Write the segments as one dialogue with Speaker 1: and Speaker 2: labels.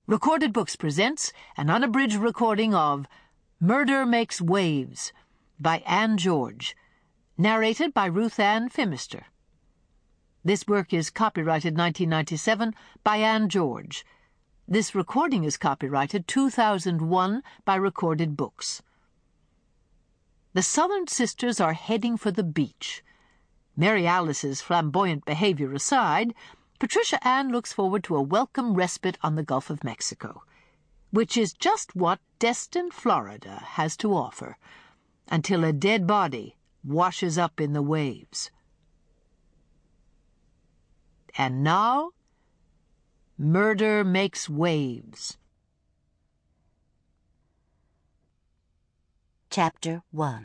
Speaker 1: Recorded Books presents an unabridged recording of Murder Makes Waves by Anne George, narrated by Ruth Ann Phimister. This work is copyrighted 1997 by Anne George. This recording is copyrighted 2001 by Recorded Books. The Southern sisters are heading for the beach. Mary Alice's flamboyant behavior aside, Patricia Ann looks forward to a welcome respite on the Gulf of Mexico, which is just what Destin, Florida has to offer, until a dead body washes up in the waves. And now, Murder Makes Waves.
Speaker 2: Chapter 1.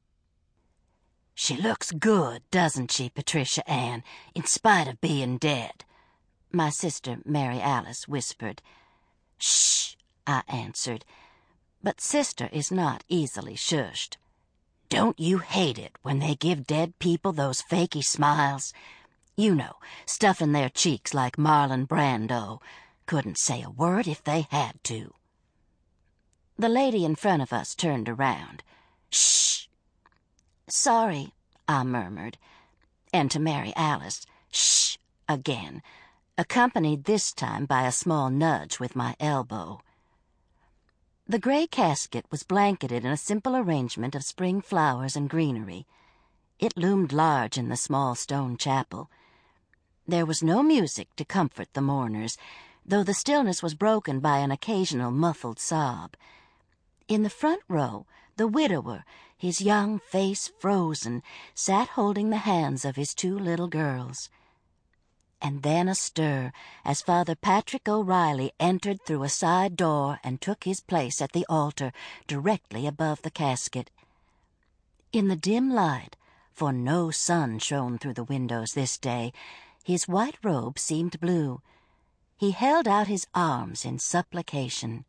Speaker 2: "She looks good, doesn't she, Patricia Ann, in spite of being dead?" my sister Mary Alice whispered. "Shh," I answered, but sister is not easily shushed. "Don't you hate it when they give dead people those fakey smiles? You know, stuffing their cheeks like Marlon Brando. Couldn't say a word if they had to." The lady in front of us turned around. "Shh." "Sorry," I murmured, and to Mary Alice, "Shh," again, accompanied this time by a small nudge with my elbow. The gray casket was blanketed in a simple arrangement of spring flowers and greenery. It loomed large in the small stone chapel. There was no music to comfort the mourners, though the stillness was broken by an occasional muffled sob. In the front row, the widower, his young face frozen, sat holding the hands of his two little girls. And then a stir as Father Patrick O'Reilly entered through a side door and took his place at the altar directly above the casket. In the dim light, for no sun shone through the windows this day, his white robe seemed blue. He held out his arms in supplication.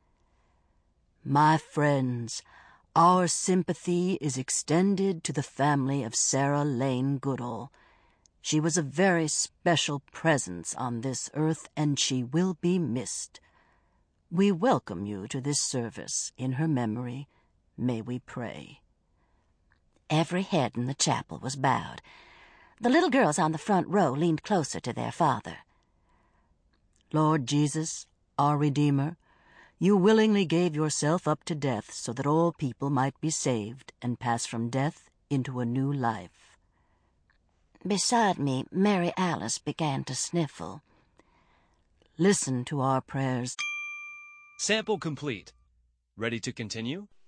Speaker 2: "My friends, our sympathy is extended to the family of Sarah Lane Goodall. She was a very special presence on this earth, and she will be missed. We welcome you to this service in her memory. May we pray." Every head in the chapel was bowed. The little girls on the front row leaned closer to their father. "Lord Jesus, our Redeemer, you willingly gave yourself up to death so that all people might be saved and pass from death into a new life." Beside me, Mary Alice began to sniffle. "Listen to our prayers."
Speaker 3: Sample complete. Ready to continue?